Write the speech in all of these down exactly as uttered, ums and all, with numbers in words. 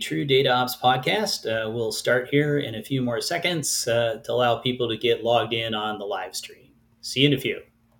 True Data Ops podcast. Uh, we'll start here in a few more seconds uh, to allow people to get logged in on the live stream. See you in a few.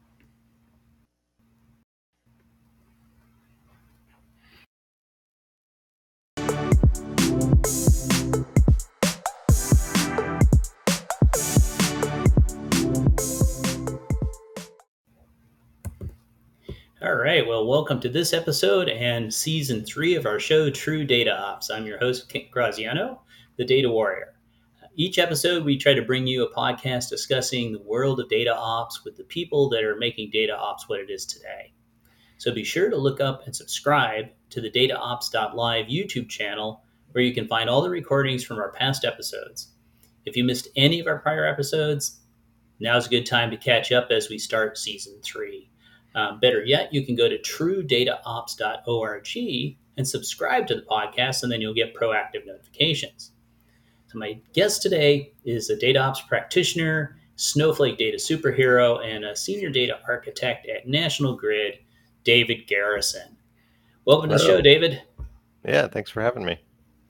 All right. Well, welcome to this episode and season three of our show, True Data Ops. I'm your host, Kent Graziano, the Data Warrior. Each episode, we try to bring you a podcast discussing the world of data ops with the people that are making data ops what it is today. So be sure to look up and subscribe to the data ops dot live YouTube channel, where you can find all the recordings from our past episodes. If you missed any of our prior episodes, now's a good time to catch up as we start season three. Um, better yet, you can go to true data ops dot org and subscribe to the podcast, and then you'll get proactive notifications. So my guest today is a data ops practitioner, Snowflake data superhero, and a senior data architect at National Grid, David Garrison. Welcome Hello. to the show, David. Yeah, thanks for having me.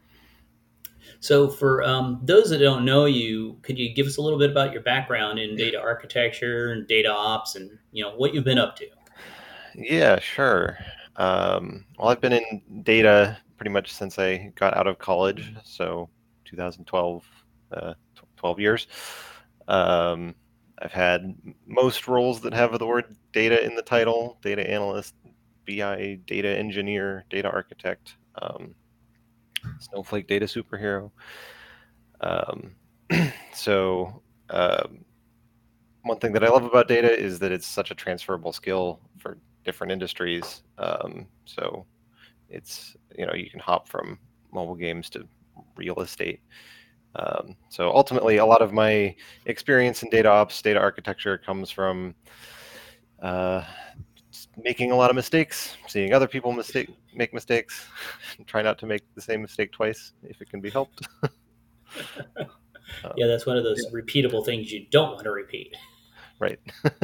So for um, those that don't know you, could you give us a little bit about your background in data architecture and data ops and, you know, what you've been up to? Yeah, sure. Um, well, I've been in data pretty much since I got out of college, so two thousand twelve, uh, twelve years. Um, I've had most roles that have the word data in the title: data analyst, B I data engineer, data architect, um, Snowflake data superhero. Um, so um, one thing that I love about data is that it's such a transferable skill for different industries. Um, so it's, you know, you can hop from mobile games to real estate. Um, so ultimately, a lot of my experience in data ops, data architecture comes from uh, making a lot of mistakes, seeing other people mistake make mistakes, try not to make the same mistake twice if it can be helped. Yeah, that's one of those yeah. repeatable things you don't want to repeat. Right.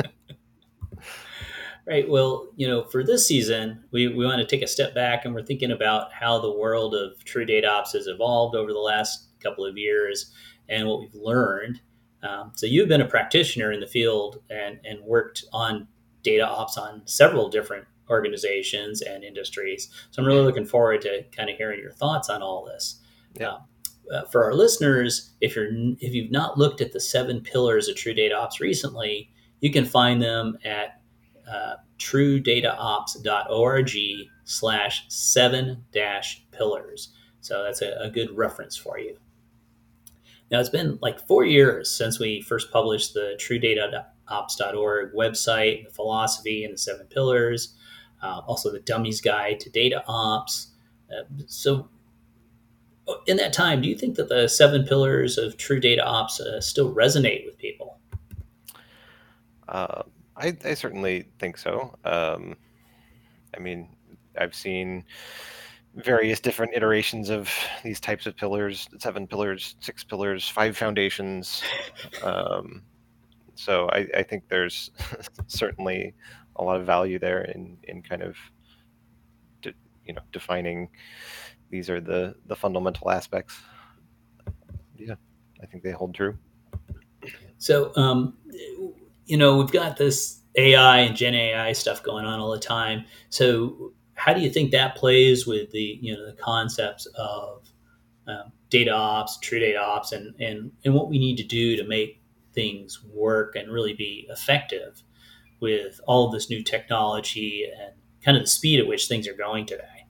Right. Well, you know, for this season, we, we want to take a step back, and we're thinking about how the world of true data ops has evolved over the last couple of years and what we've learned. Um, so you've been a practitioner in the field and, and worked on data ops on several different organizations and industries. So I'm really looking forward to kind of hearing your thoughts on all this. Yeah. Um, uh, for our listeners, if you're if you've not looked at the seven pillars of true data ops recently, you can find them at Uh, true data ops dot org slash seven dash pillars. So that's a, a good reference for you. Now, it's been like four years since we first published the true data ops dot org website, the philosophy and the seven pillars, uh, also the Dummies Guide to Data Ops. Uh, so in that time, do you think that the seven pillars of true data ops uh, still resonate with people? Uh, I, I certainly think so. Um, I mean, I've seen various different iterations of these types of pillars: seven pillars, six pillars, five foundations. Um, so I, I think there's certainly a lot of value there in, in kind of, de, you know, defining these are the, the fundamental aspects. Yeah, I think they hold true. So, um, you know, we've got this A I and Gen A I stuff going on all the time. So how do you think that plays with the, you know, the concepts of um, data ops, true data ops, and, and, and what we need to do to make things work and really be effective with all of this new technology and kind of the speed at which things are going today?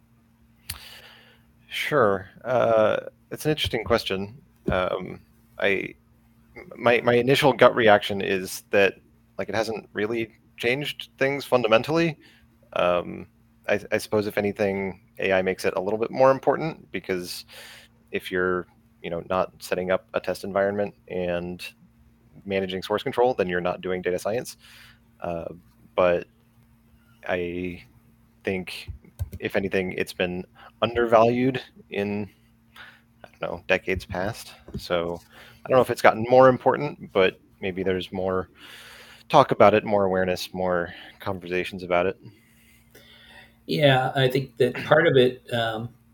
Sure. Uh, it's an interesting question. Um, I my my initial gut reaction is that like it hasn't really changed things fundamentally. Um, I, I suppose if anything, A I makes it a little bit more important because if you're you know not setting up a test environment and managing source control, then you're not doing data science. Uh, but I think if anything, it's been undervalued in I don't know decades past. So I don't know if it's gotten more important, but maybe there's more talk about it, more awareness, more conversations about it. Yeah, I think that part of it, um,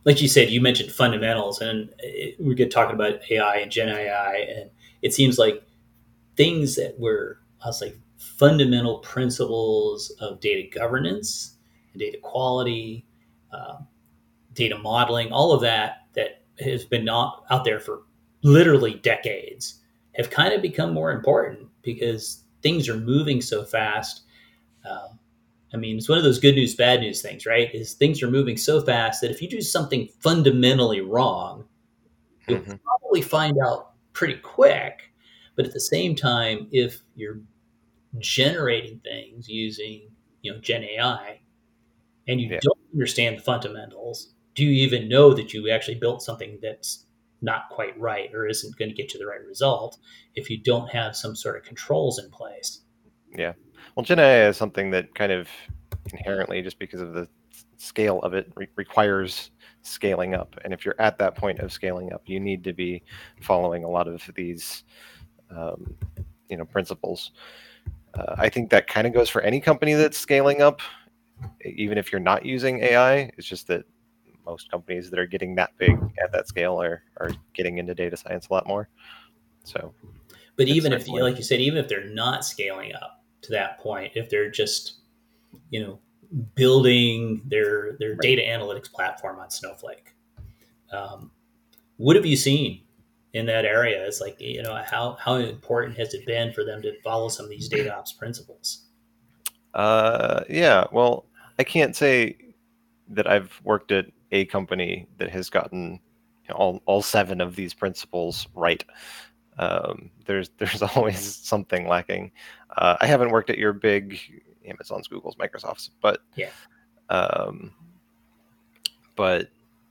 like you said, you mentioned fundamentals, and it, we get talking about A I and Gen A I, and it seems like things that were, I'll say, fundamental principles of data governance and data quality, uh, data modeling, all of that that has been not out there for literally decades have kind of become more important because things are moving so fast. Um, I mean, it's one of those good news, bad news things, right? Is things are moving so fast that if you do something fundamentally wrong, you'll Hmm. probably find out pretty quick. But at the same time, if you're generating things using, you know, Gen A I, and you Yeah. don't understand the fundamentals, do you even know that you actually built something that's not quite right or isn't going to get you the right result if you don't have some sort of controls in place? Yeah. Well, Gen A I is something that kind of inherently, just because of the scale of it, re- requires scaling up. And if you're at that point of scaling up, you need to be following a lot of these, um, you know, principles. Uh, I think that kind of goes for any company that's scaling up, even if you're not using A I. It's just that most companies that are getting that big at that scale are are getting into data science a lot more. So But it's even if, certainly, like you said, even if they're not scaling up to that point, if they're just, you know, building their their right. data analytics platform on Snowflake, um, what have you seen in that area? It's like, you know, how how important has it been for them to follow some of these data ops principles? Uh, yeah. Well, I can't say that I've worked at a company that has gotten, you know, all all seven of these principles right. Um, there's there's always something lacking. Uh, I haven't worked at your big Amazon's, Google's, Microsoft's, but Yeah. um, but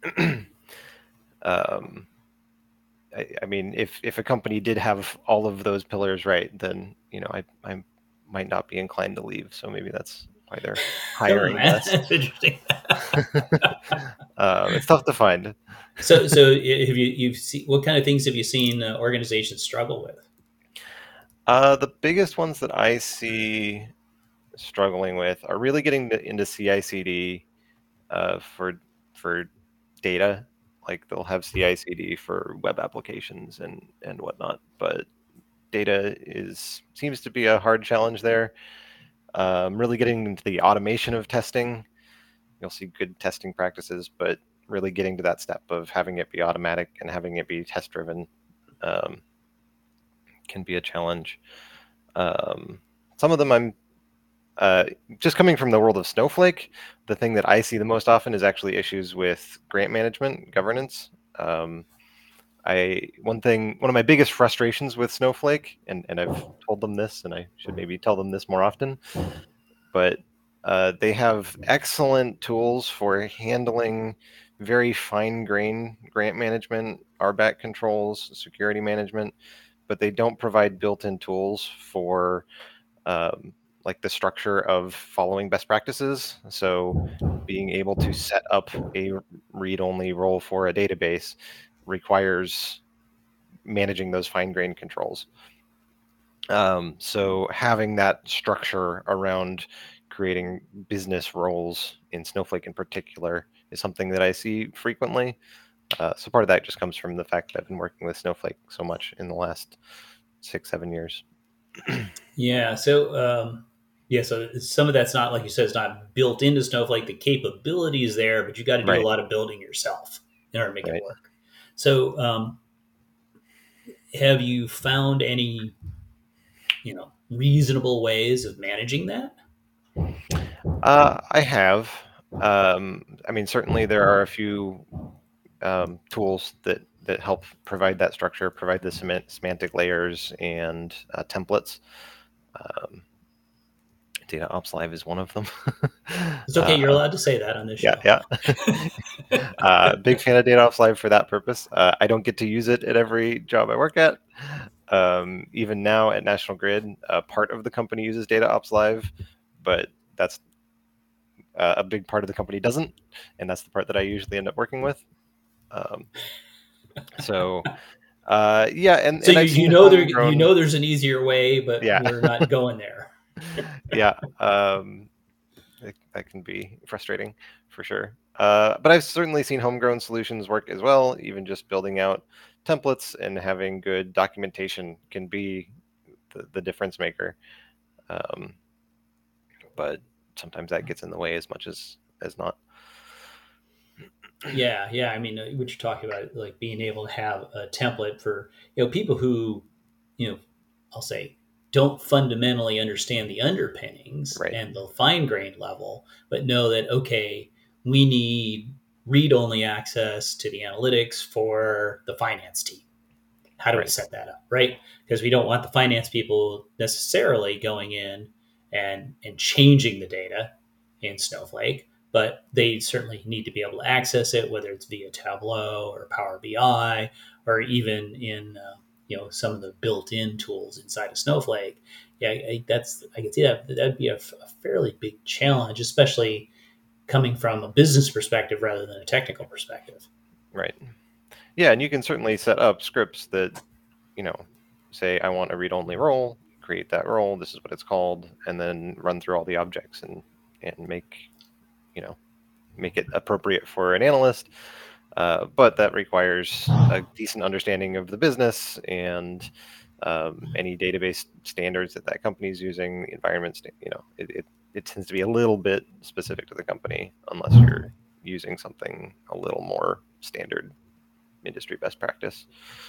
um, I, I mean, if if a company did have all of those pillars right, then you know I I might not be inclined to leave. So maybe that's why they're Oh, hiring man, less. that's interesting. um, it's tough to find. So, so have you you've seen what kind of things have you seen uh, organizations struggle with? Uh, the biggest ones that I see struggling with are really getting to, into C I C D uh, for for data. Like they'll have C I C D for web applications and and whatnot, but data is seems to be a hard challenge there. Um, really getting into the automation of testing, you'll see good testing practices, but really getting to that step of having it be automatic and having it be test driven um, can be a challenge. Um, some of them I'm uh, just coming from the world of Snowflake. The thing that I see the most often is actually issues with grant management governance. Um, I one thing one of my biggest frustrations with Snowflake, and and I've told them this, and I should maybe tell them this more often, but uh, they have excellent tools for handling very fine grained grant management, R B A C controls, security management, but they don't provide built in tools for um, like the structure of following best practices. So being able to set up a read only role for a database requires managing those fine grained controls. Um, so having that structure around creating business roles in Snowflake in particular is something that I see frequently. Uh, so part of that just comes from the fact that I've been working with Snowflake so much in the last six, seven years. Yeah. So, um, yeah. So some of that's not, like you said, it's not built into Snowflake. The capability is there, but you got to do a Right, lot of building yourself in order to make it right. work. So, um, have you found any, you know, reasonable ways of managing that? Uh, I have. Um, I mean, certainly there are a few um, tools that that help provide that structure, provide the semant- semantic layers and uh, templates. Um, Data Ops Live is one of them. It's okay. uh, You're allowed to say that on this yeah, show. yeah. uh, big fan of Data Ops Live for that purpose. Uh, I don't get to use it at every job I work at. Um, even now at National Grid, uh, part of the company uses Data Ops Live, but that's uh, a big part of the company doesn't, and that's the part that I usually end up working with. Um, so uh, yeah, and So and you I've you seen know there you homegrown. know there's an easier way, but Yeah, we're not going there. yeah. Um, it, that can be frustrating for sure. Uh, but I've certainly seen homegrown solutions work as well. Even just building out templates and having good documentation can be the, the difference maker. Um, but sometimes that gets in the way as much as as not. Yeah, yeah. I mean, uh, what you're talking about, like being able to have a template for you know people who, you know, I'll say don't fundamentally understand the underpinnings Right, and the fine grained level, but know that okay, we need read only access to the analytics for the finance team. How do we right, set that up, right? Because we don't want the finance people necessarily going in and and changing the data in Snowflake, but they certainly need to be able to access it, whether it's via Tableau or Power B I, or even in uh, you know some of the built-in tools inside of Snowflake. Yeah, I, that's I can see that that'd be a, a fairly big challenge, especially coming from a business perspective rather than a technical perspective. right. Yeah, and you can certainly set up scripts that, you know, say I want a read-only role, create that role, this is what it's called, and then run through all the objects and and make, you know, make it appropriate for an analyst. Uh, but that requires a decent understanding of the business and um, any database standards that that company is using, the environment, you know, it, it, it tends to be a little bit specific to the company unless you're using something a little more standard industry best practice.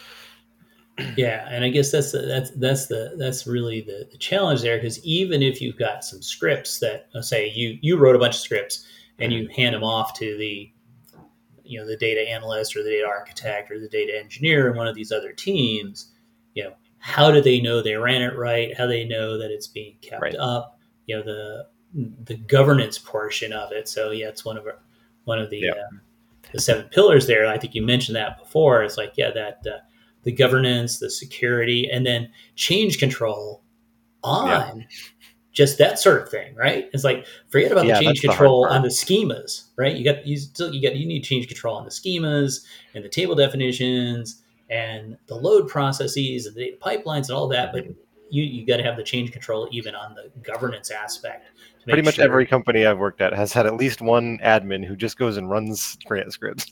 Yeah, and I guess that's the, that's that's the that's really the, the challenge there, because even if you've got some scripts that uh, say you you wrote a bunch of scripts and Mhm. you hand them off to the you know the data analyst or the data architect or the data engineer in one of these other teams, you know how do they know they ran it right? How do they know that it's being kept Right. up? You know the the governance portion of it. So yeah, it's one of our, one of the Yeah. uh, the seven pillars there. I think you mentioned that before. It's like, yeah, that uh, the governance, the security, and then change control Yeah. on just that sort of thing, right? It's like forget about the Yeah. change That's the hard control on part. the schemas, right? You got you still you got you need change control on the schemas and the table definitions and the load processes and the data pipelines and all that, but Mhm. you you got to have the change control even on the governance aspect to Pretty make much every sure. company I've worked at has had at least one admin who just goes and runs grant scripts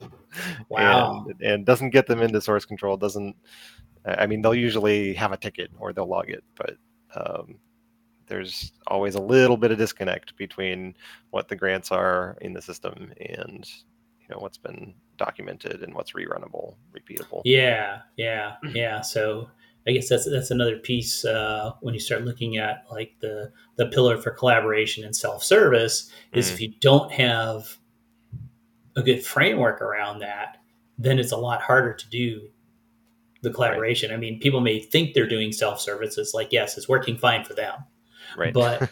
and Wow. and doesn't get them into source control. Doesn't I mean they'll usually have a ticket or they'll log it, but um, there's always a little bit of disconnect between what the grants are in the system and you know what's been documented and what's rerunnable, repeatable. Yeah, yeah, yeah. So I guess that's that's another piece uh, when you start looking at like the the pillar for collaboration and self service is if Mm, you don't have a good framework around that, then it's a lot harder to do the right, collaboration. I mean, people may think they're doing self service. It's like yes, it's working fine for them, right, but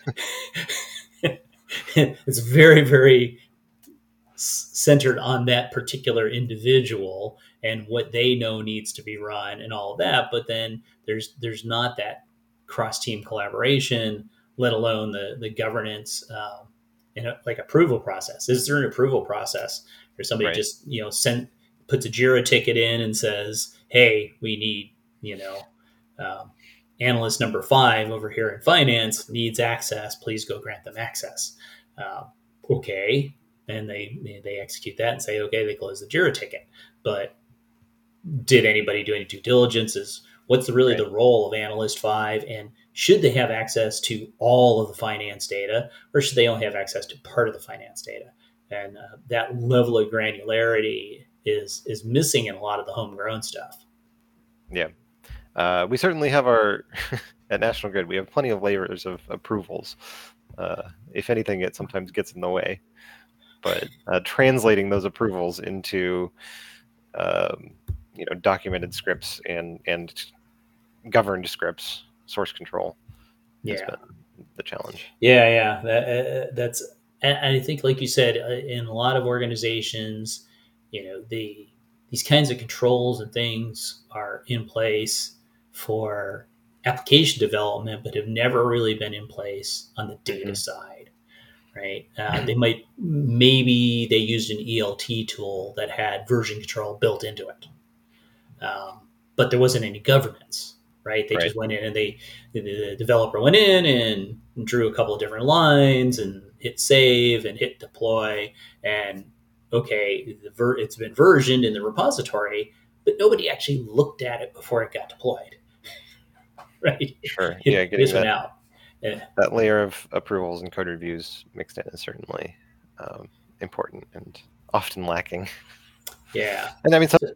it's very very centered on that particular individual and what they know needs to be run and all of that, but then there's there's not that cross team collaboration, let alone the the governance um, and a, like approval process. Is there an approval process where somebody right. just you know send puts a Jira ticket in and says, hey, we need you know um, analyst number five over here in finance needs access, please go grant them access. um, okay, and they they execute that and say, okay, they close the Jira ticket. But did anybody do any due diligence? Is what's the, really Right. the role of analyst five, and should they have access to all of the finance data, or should they only have access to part of the finance data? And uh, that level of granularity is is missing in a lot of the homegrown stuff. Yeah. Uh, we certainly have our at National Grid. We have plenty of layers of approvals. Uh, if anything, it sometimes gets in the way. But uh, translating those approvals into um, you know documented scripts and and governed scripts, source control has Yeah, been the challenge. yeah, yeah. That, uh, that's and I think, like you said, uh, in a lot of organizations, you know, the these kinds of controls and things are in place for application development, but have never really been in place on the data Hmm. side, right? Uh, they might maybe they used an E L T tool that had version control built into it, um, but there wasn't any governance, right? They Right. just went in and they the, the developer went in and drew a couple of different lines and hit hit save and hit deploy, and okay, the ver- it's been versioned in the repository, but nobody actually looked at it before it got deployed, right? Sure. Yeah, It, getting this went that out. Yeah. that layer of approvals and code reviews mixed in is certainly um, important and often lacking. Yeah. And I mean, some,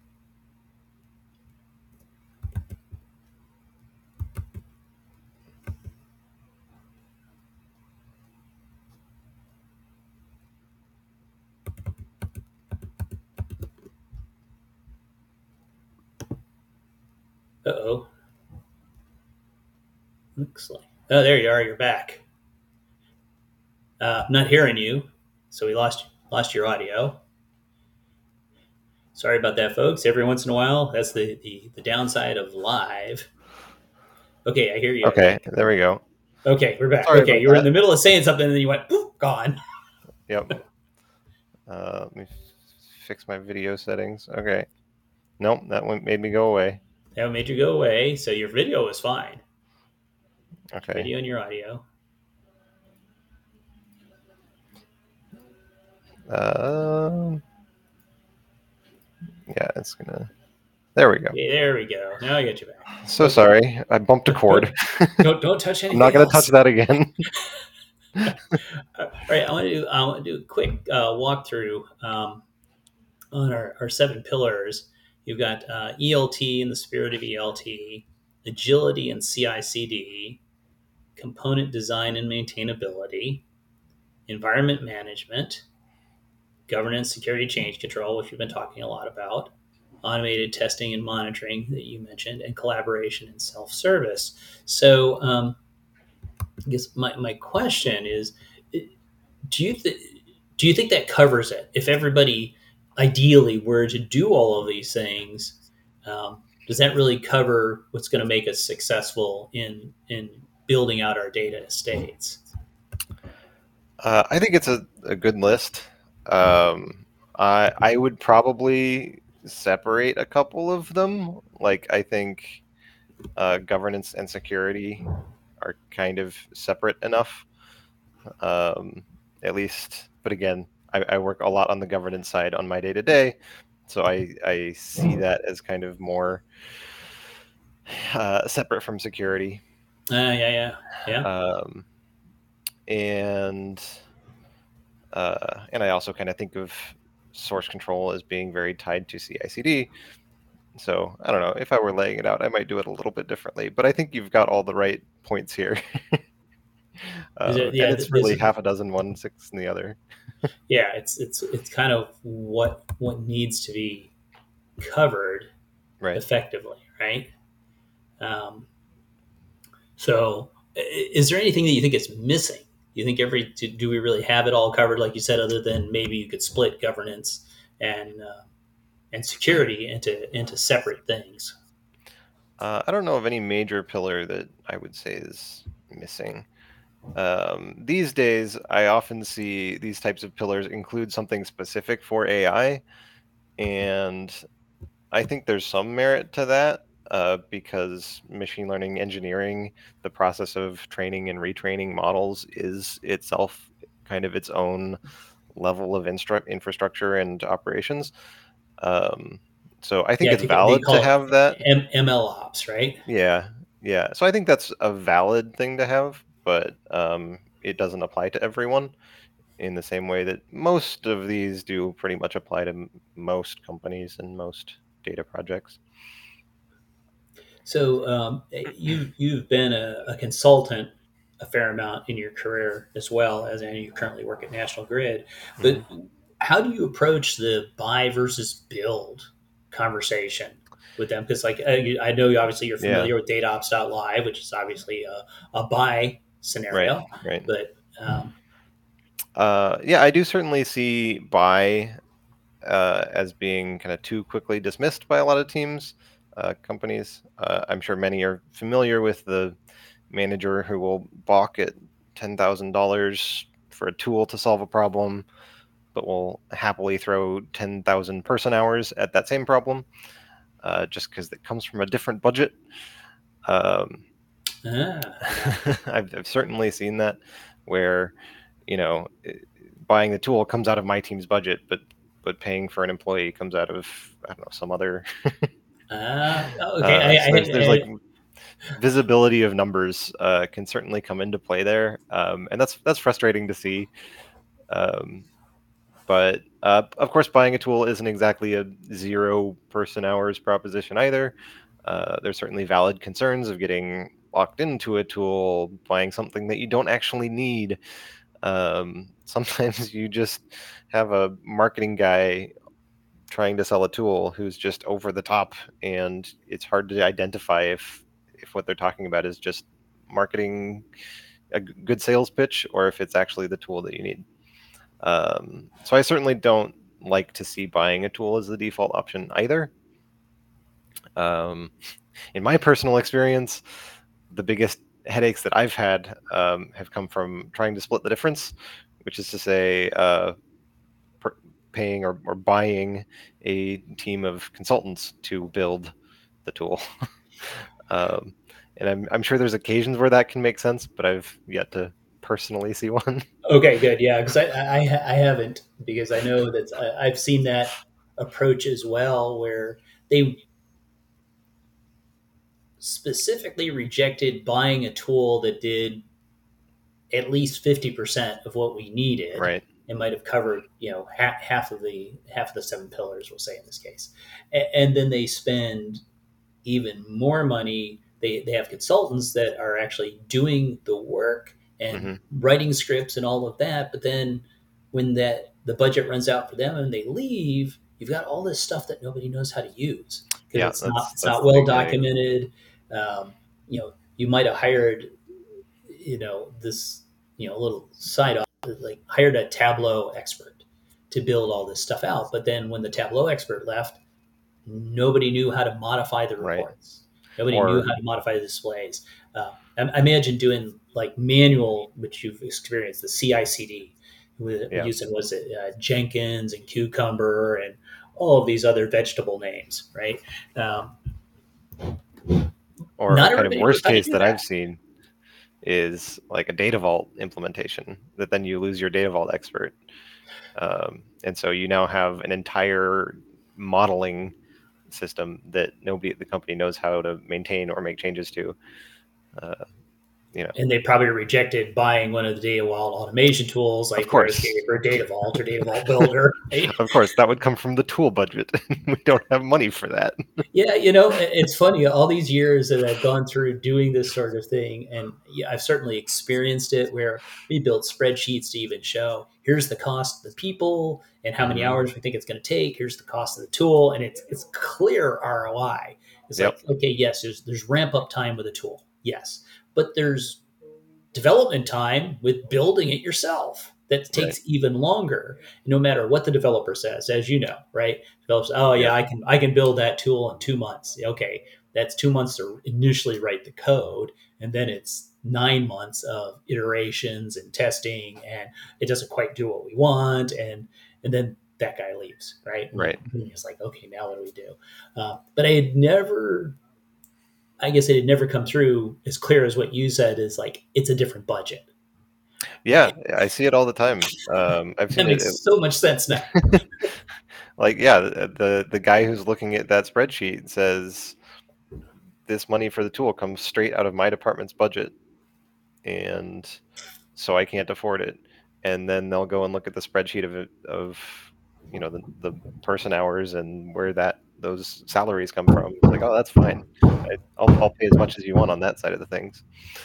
Uh oh. Looks like. Oh, there you are. You're back. Uh, I'm not hearing you, so we lost lost your audio. Sorry about that, folks. Every once in a while, that's the the, the downside of live. Okay, I hear you. I okay, think. there we go. Okay, we're back. Sorry Okay, about you were in that. the middle of saying something, and then you went poof, gone. Yep. Uh, let me fix my video settings. Okay. Nope, that one made me go away. That made you go away. So your video was fine. Okay. Video and your audio. Um. Yeah, it's gonna. There we go. Okay, there we go. Now I got you back. So Okay. sorry, I bumped a cord. Don't don't touch I'm anything not gonna else. touch that again. All right, I want to do I want to do a quick uh, walkthrough um, on our, our seven pillars. You've got uh, E L T in the spirit of E L T, agility and C I C D, component design and maintainability, environment management, governance, security, change control, which we've been talking a lot about, automated testing and monitoring that you mentioned, and collaboration and self-service. So, um, I guess my, my question is, do you th- do you think that covers it? If everybody ideally were to do all of these things, um, does that really cover what's going to make us successful in in building out our data estates? Uh, I think it's a, a good list. Um, I I would probably separate a couple of them. Like I think uh, governance and security are kind of separate enough, um, at least. But again, I, I work a lot on the governance side on my day to day, so I I see that as kind of more uh, separate from security. Uh, yeah, yeah, yeah. Um, and uh, and I also kind of think of source control as being very tied to C I C D. So I don't know, if I were laying it out, I might do it a little bit differently. But I think you've got all the right points here. Is uh, it? and Yeah, it's this. really half a dozen one, six in the other. Yeah, it's it's it's kind of what what needs to be covered Right. effectively, right? Um, so, i- is there anything that you think is missing? You think every do, do we really have it all covered, like you said, other than maybe you could split governance and uh, and security into into separate things? Uh, I don't know of any major pillar that I would say is missing. Um, these days, I often see these types of pillars include something specific for A I, and I think there's some merit to that uh, because machine learning engineering, the process of training and retraining models, is itself kind of its own level of instru- infrastructure and operations. Um, so I think Yeah, I it's think they valid to call it have that. M- ML ops, right? Yeah, yeah. So I think that's a valid thing to have, but um, it doesn't apply to everyone in the same way that most of these do pretty much apply to m- most companies and most data projects. So um, you you've been a, a consultant a fair amount in your career as well as I know you currently work at National Grid. Mhm. But how do you approach the buy versus build conversation with them? Because like I I know you obviously you're Yeah, familiar with DataOps.live, which is obviously a, a buy right, scenario, right. but um, Uh, yeah, I do certainly see buy uh, as being kind of too quickly dismissed by a lot of teams, uh, companies. Uh, I'm sure many are familiar with the manager who will balk at ten thousand dollars for a tool to solve a problem, but will happily throw ten thousand person hours at that same problem uh, just because it comes from a different budget. Um, ah, I've, I've certainly seen that where you know, buying the tool comes out of my team's budget, but but paying for an employee comes out of, I don't know, some other. Uh, okay. uh, I, so there's there's I, like I, visibility of numbers uh, can certainly come into play there, um, and that's that's frustrating to see. Um, but uh, of course, buying a tool isn't exactly a zero person hours proposition either. Uh, there's certainly valid concerns of getting locked into a tool, buying something that you don't actually need. Um, sometimes you just have a marketing guy trying to sell a tool who's just over the top, and it's hard to identify if if what they're talking about is just marketing, a good sales pitch, or if it's actually the tool that you need. Um, so I certainly don't like to see buying a tool as the default option either. Um, in my personal experience, the biggest headaches that I've had um, have come from trying to split the difference, which is to say, uh, per- paying or, or buying a team of consultants to build the tool. um, and I'm, I'm sure there's occasions where that can make sense, but I've yet to personally see one. okay, good. Yeah, because I, I I haven't, because I know that I, I've seen that approach as well, where they specifically rejected buying a tool that did at least fifty percent of what we needed. Right. It might have covered, you know, half, half of the half of the seven pillars, we'll say in this case, A- and then they spend even more money. They, they have consultants that are actually doing the work and hmm writing scripts and all of that. But then when that the budget runs out for them and they leave, you've got all this stuff that nobody knows how to use because Yeah, it's not that's it's that's not the well big headache. documented. Um, you know, you might have hired, you know, this, you know, little side off, like hired a Tableau expert to build all this stuff out. But then when the Tableau expert left, nobody knew how to modify the Right. reports. Nobody knew Or how to modify the displays. Uh, I, I imagine doing like manual, which you've experienced, the C I C D, yeah, using was it uh, Jenkins and Cucumber and all of these other vegetable names, right? Um, or a not kind of everybody knows worst how to case do that I've that. seen is like a data vault implementation that then you lose your data vault expert. Um, and so you now have an entire modeling system that nobody at the company knows how to maintain or make changes to. Uh, you know, And they probably rejected buying one of the data vault automation tools of like course, Clearscape or Data Vault or Data Vault Builder. Right? of course, that would come from the tool budget. We don't have money for that. Yeah, you know, it's funny. All these years that I've gone through doing this sort of thing, and yeah, I've certainly experienced it where we built spreadsheets to even show here's the cost of the people and how many hmm hours we think it's going to take. Here's the cost of the tool, and it's it's clear R O I. It's Yep. like, okay, yes, there's there's ramp up time with a tool, yes, but there's development time with building it yourself that Right. takes even longer, no matter what the developer says, as you know, right? Developers, oh yeah, Yep. i can i can build that tool in two months. Okay, that's two months to initially write the code, and then it's nine months of iterations and testing, and it doesn't quite do what we want, and and then that guy leaves, right? And then Right. it's like, okay, now what do we do? Uh, but I had never, I guess it had never come through as clear as what you said, is like it's a different budget. Yeah, I see it all the time. Um, I've That seen it. makes so much sense now. Like, yeah, the, the the guy who's looking at that spreadsheet says this money for the tool comes straight out of my department's budget, and so I can't afford it. And then they'll go and look at the spreadsheet of it, of you know the the person hours and where that those salaries come from. It's like, oh, that's fine. I, I'll I'll pay as much as you want on that side of the things.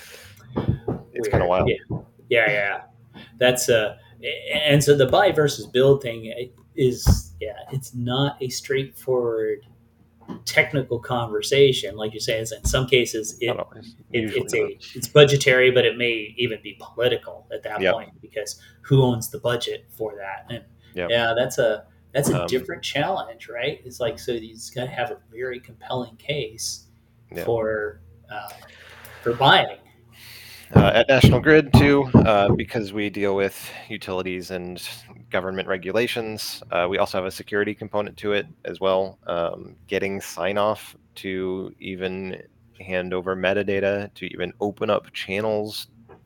It's kind of Weird. Yeah. wild. Yeah. Yeah. That's uh, and so the buy versus build thing is, yeah, it's not a straightforward technical conversation. Like you say, is in some cases Not it, always. it Usually it's not. a it's budgetary, but it may even be political at that Yep. point, because who owns the budget for that? And Yep. yeah, that's a that's a Um, different challenge, right? It's like, so you just got to have a very compelling case yeah. for uh, for buying. Uh, at National Grid, too, uh, because we deal with utilities and government regulations, uh, we also have a security component to it as well. Um, getting sign off to even hand over metadata, to even open up channels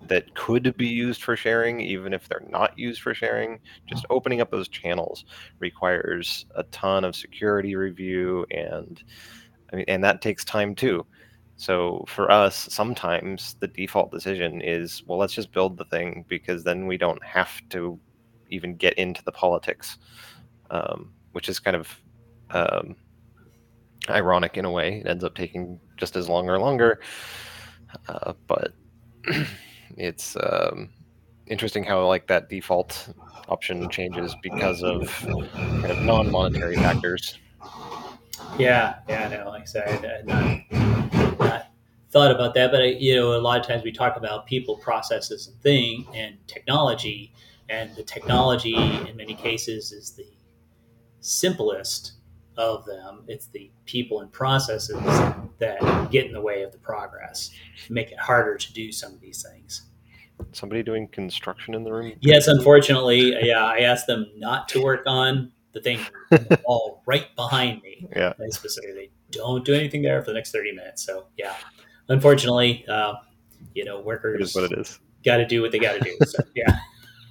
that could be used for sharing, even if they're not used for sharing. Just opening up those channels requires a ton of security review, and I mean, and that takes time too. So for us, sometimes the default decision is, well, let's just build the thing, because then we don't have to even get into the politics, um, which is kind of um, ironic in a way. It ends up taking just as long or longer, uh, but it's um, interesting how like that default option changes because of kind of non-monetary factors. Yeah, yeah, no, like I said, I had not, not thought about that, but I, you know, a lot of times we talk about people, processes, and thing, and technology, and the technology in many cases is the simplest of them. It's the people and processes that get in the way of the progress, make it harder to do some of these things. Somebody doing construction in the room? Yes, unfortunately, yeah, I asked them not to work on the thing on the wall right behind me. Yeah. I specifically don't do anything there for the next thirty minutes. So yeah, unfortunately, uh, you know, It is what workers it is. got to do what they got to do. So yeah,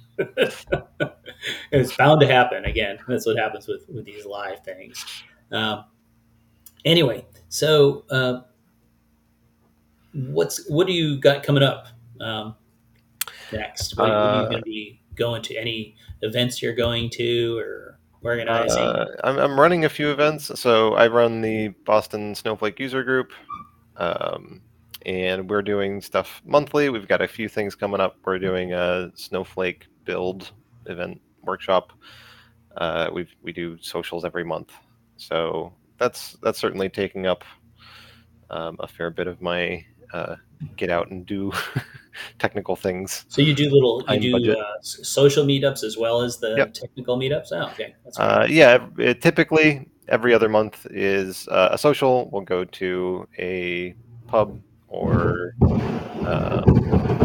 it's bound to happen. Again, that's what happens with with these live things. Um, anyway, so uh, what's what do you got coming up um, next? What, what are you Uh, going to be going to? Any events you're going to or organizing? uh, I'm, I'm running a few events. So I run the Boston Snowflake user group, um, and we're doing stuff monthly. We've got a few things coming up. We're doing a Snowflake build event workshop. Uh, we we do socials every month, so that's that's certainly taking up um, a fair bit of my uh, get out and do technical things So you do little, you time do budget. uh, s- social meetups as well as the Yep. technical meetups. Oh, okay, that's great. Uh, yeah. It, typically, every other month is uh, a social. We'll go to a pub or um,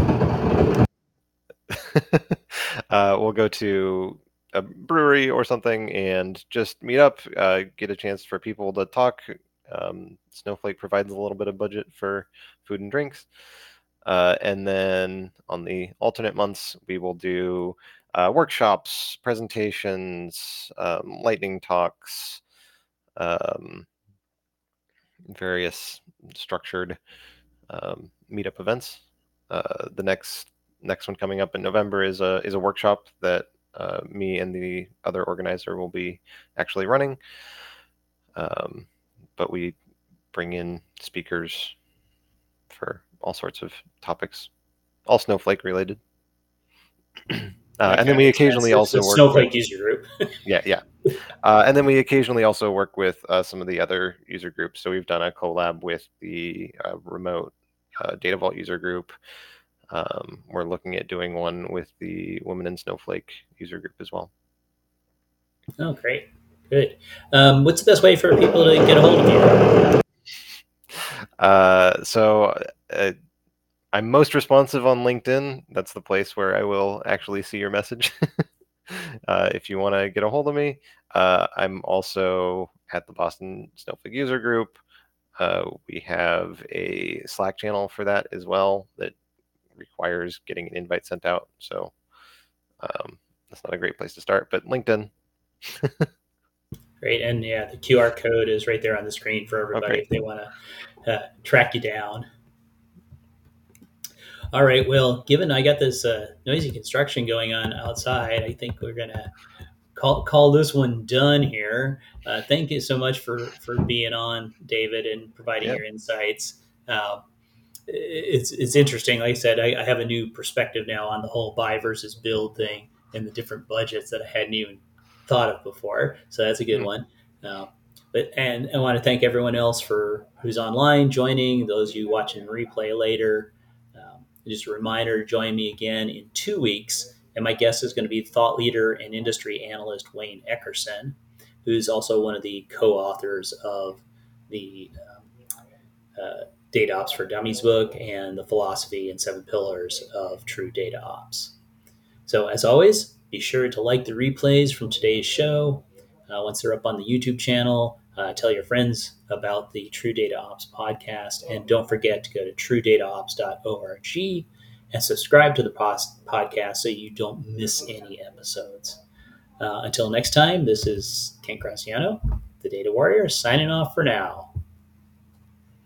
uh, we'll go to a brewery or something and just meet up, uh, get a chance for people to talk. Um, Snowflake provides a little bit of budget for food and drinks. Uh, and then on the alternate months, we will do uh, workshops, presentations, um, lightning talks, um, various structured um, meetup events. Uh, the next next one coming up in November is a is a workshop that uh, me and the other organizer will be actually running. Um, but we bring in speakers for all sorts of topics, all Snowflake related. Uh, and Okay, then we makes sense. occasionally It's also the work with, Snowflake user group. yeah, yeah. Uh, and then we occasionally also work with uh, some of the other user groups. So we've done a collab with the uh, remote uh, Data Vault user group. Um, we're looking at doing one with the Women in Snowflake user group as well. Oh, great, good. Um, what's the best way for people to get a hold of you? Uh, so uh, I'm most responsive on LinkedIn. That's the place where I will actually see your message. uh, if you want to get a hold of me, uh, I'm also at the Boston Snowflake user group. Uh, we have a Slack channel for that as well that requires getting an invite sent out. So um, that's not a great place to start, but LinkedIn. Great, and yeah, the Q R code is right there on the screen for everybody Okay. if they want to uh, track you down. All right. Well, given I got this uh, noisy construction going on outside, I think we're gonna call call this one done here. Uh, thank you so much for for being on, David, and providing Yeah. your insights. Uh, it's it's interesting. Like I said, I, I have a new perspective now on the whole buy versus build thing and the different budgets that I hadn't even thought of before. So that's a good Hmm. one. Uh, but and I want to thank everyone else for who's online joining. Those of you watching replay later. Um, just a reminder: join me again in two weeks, and my guest is going to be thought leader and industry analyst Wayne Eckerson, who's also one of the co-authors of the um, uh, Data Ops for Dummies book and the philosophy and seven pillars of true data ops. So, as always, be sure to like the replays from today's show. Uh, once they're up on the YouTube channel, uh, tell your friends about the True Data Ops podcast. And don't forget to go to true data ops dot org and subscribe to the pos- podcast so you don't miss any episodes. Uh, until next time, this is Kent Graciano, the Data Warrior, signing off for now.